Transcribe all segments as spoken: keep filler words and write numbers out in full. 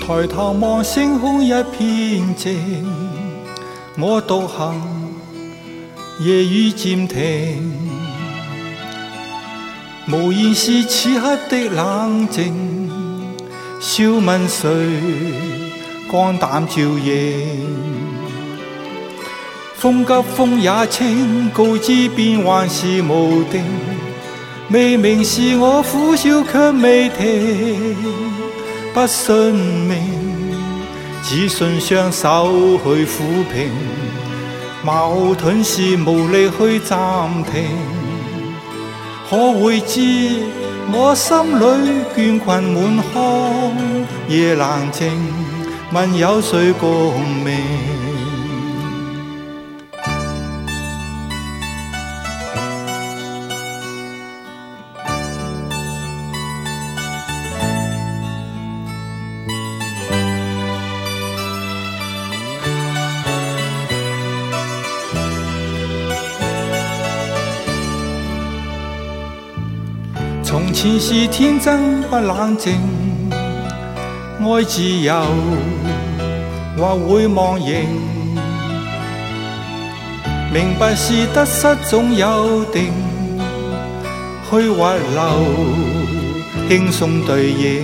抬頭望星空一片靜，我獨行，夜雨漸停。無言是此刻的冷靜，笑問誰肝膽照應。風急風也清，告知變幻是無定。未明是我苦笑卻未停，不信命，只信雙手去撫平。矛盾是無力去暫停，可會知我心裏倦困滿腔？夜冷靜，問有誰共鳴？從前是天真不冷靜，愛自由或會忘形。明白是得失總有定，去或留輕鬆對應。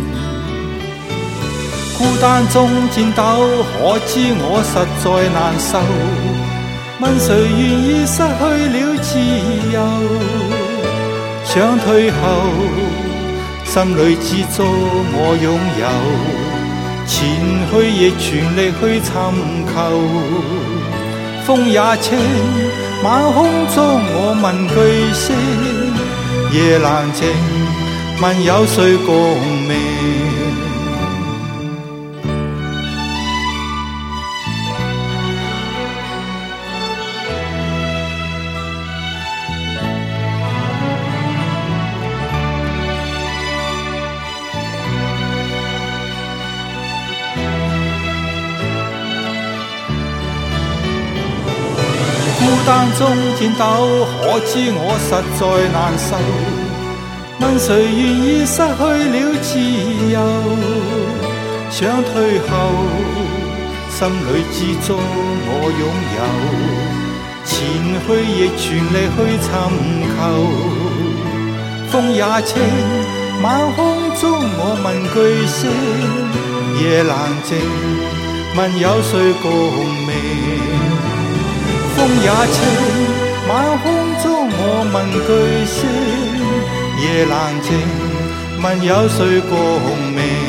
孤單中戰鬥，可知我實在難受。問誰願意失去了自由？想退後，心裏知足我擁有，前去亦全力去尋求。風也清，晚空中我問句聲，夜冷靜，問有誰共鳴？孤單中戰鬥，可知我實在難受。問誰願意失去了自由？想退後，心裏知足我擁有，前去亦全力去尋求。風也清，晚空中我問句聲，夜冷靜，問有誰共鳴？風也清，晚空中我問句聲，夜冷靜，問有誰共鳴？